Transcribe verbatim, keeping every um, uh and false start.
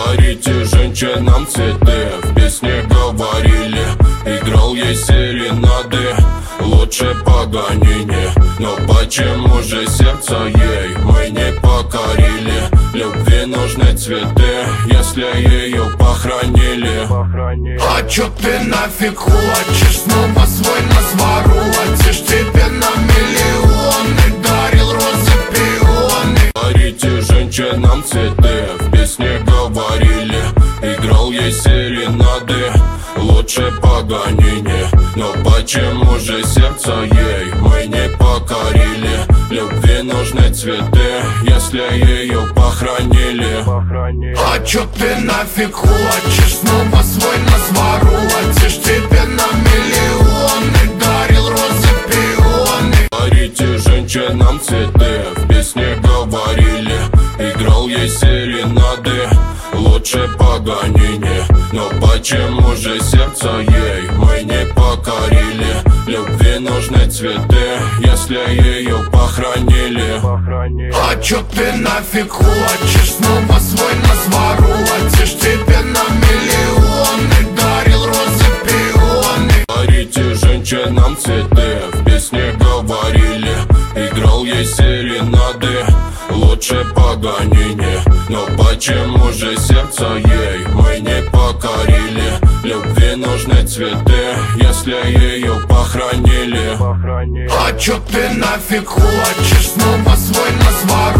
Дарите женщинам цветы, в песне говорили. Играл ей серенады, лучше Паганини. Но почему же сердце ей мы не покорили? Любви нужны цветы, если ее похоронили. А чё ты нафиг хочешь? Снова свой нас воротишь. Тебе на миллионы дарил розы, пионы. Дарите женщинам цветы, в песне говорили. Играл ей серенады, лучше Паганини. Но почему же сердце ей мы не покорили? Любви нужны цветы, если ее похоронили. А чё ты нафиг хочешь? Снова свой нас воротишь. Тебе на миллионы дарил розы, пионы. Дарите женщинам цветы, в песне говорили. Играл ей серенады, лучше Паганини. Но почему же сердце ей мы не покорили? Любви нужны цветы, если ее похоронили. А чё ты нафиг хочешь? Снова свой нас воротишь. Тебе на миллионы дарил розы, пионы. Дарите женщинам цветы, в песне говорили. Играл ей серенады, лучше Паганини. Но почему же сердце ей мы не покорили? Любви нужны цветы, если ее похоронили. А чё ты нафиг хочешь? Снова свой нас воротишь.